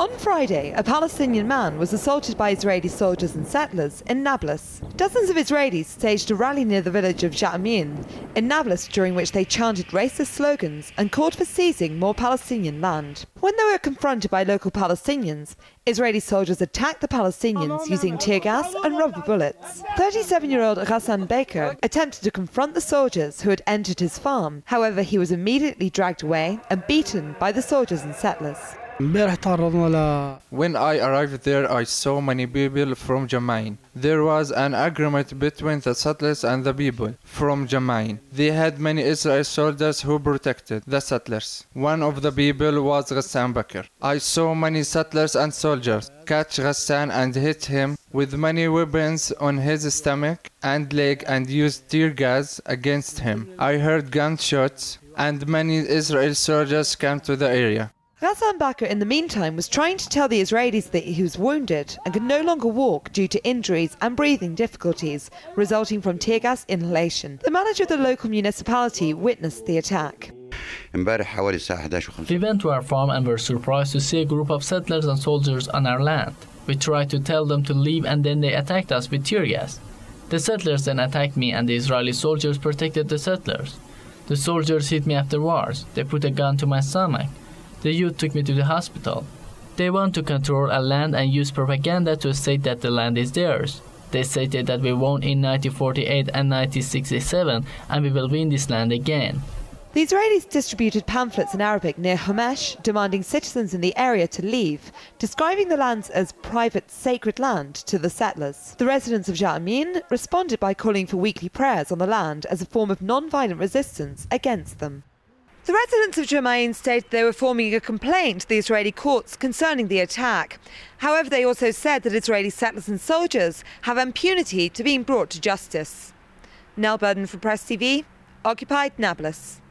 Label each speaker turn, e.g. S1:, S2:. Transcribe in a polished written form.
S1: On Friday, a Palestinian man was assaulted by Israeli soldiers and settlers in Nablus. Dozens of Israelis staged a rally near the village of Ja'amin in Nablus, during which they chanted racist slogans and called for seizing more Palestinian land. When they were confronted by local Palestinians, Israeli soldiers attacked the Palestinians using tear gas and rubber bullets. 37-year-old Ghassan Baker attempted to confront the soldiers who had entered his farm. However, he was immediately dragged away and beaten by the soldiers and settlers.
S2: When I arrived there, I saw many people from Ja'amin. There was an agreement between the settlers and the people from Ja'amin. They had many Israeli soldiers who protected the settlers. One of the people was Ghassan Baker. I saw many settlers and soldiers catch Ghassan and hit him with many weapons on his stomach and leg and used tear gas against him. I heard gunshots and many Israeli soldiers came to the area.
S1: Ghassan Baker, in the meantime, was trying to tell the Israelis that he was wounded and could no longer walk due to injuries and breathing difficulties resulting from tear gas inhalation. The manager of the local municipality witnessed the attack.
S3: We went to our farm and were surprised to see a group of settlers and soldiers on our land. We tried to tell them to leave, and then they attacked us with tear gas. The settlers then attacked me, and the Israeli soldiers protected the settlers. The soldiers hit me afterwards. They put a gun to my stomach. The youth took me to the hospital. They want to control our land and use propaganda to state that the land is theirs. They stated that we won in 1948 and 1967 and we will win this land again.
S1: The Israelis distributed pamphlets in Arabic near Homesh, demanding citizens in the area to leave, describing the lands as private sacred land to the settlers. The residents of Ja'amin responded by calling for weekly prayers on the land as a form of non-violent resistance against them. The residents of Ja'amin stated they were forming a complaint to the Israeli courts concerning the attack. However, they also said that Israeli settlers and soldiers have impunity to being brought to justice. Nell Burden for Press TV, occupied Nablus.